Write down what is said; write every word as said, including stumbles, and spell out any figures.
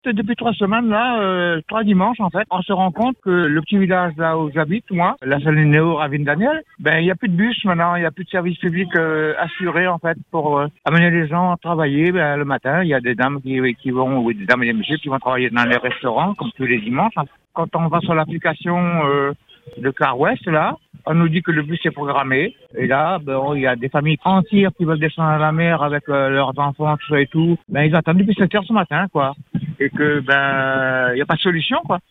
Depuis trois semaines, là, euh, trois dimanches, en fait, on se rend compte que le petit village là où j'habite, moi, la salle Néo Ravine Daniel, ben, il n'y a plus de bus maintenant, il n'y a plus de service public euh, assuré, en fait, pour euh, amener les gens à travailler ben, le matin. Il y a des dames qui, qui vont, ou des dames et des messieurs qui vont travailler dans les restaurants, comme tous les dimanches. Quand on va sur l'application euh, de Car West, là, on nous dit que le bus est programmé. Et là, ben, il y a des familles entières qui veulent descendre à la mer avec euh, leurs enfants, tout ça et tout. Ben, ils attendent depuis sept heures ce matin, quoi. Et que, ben, il n'y a pas de solution, quoi.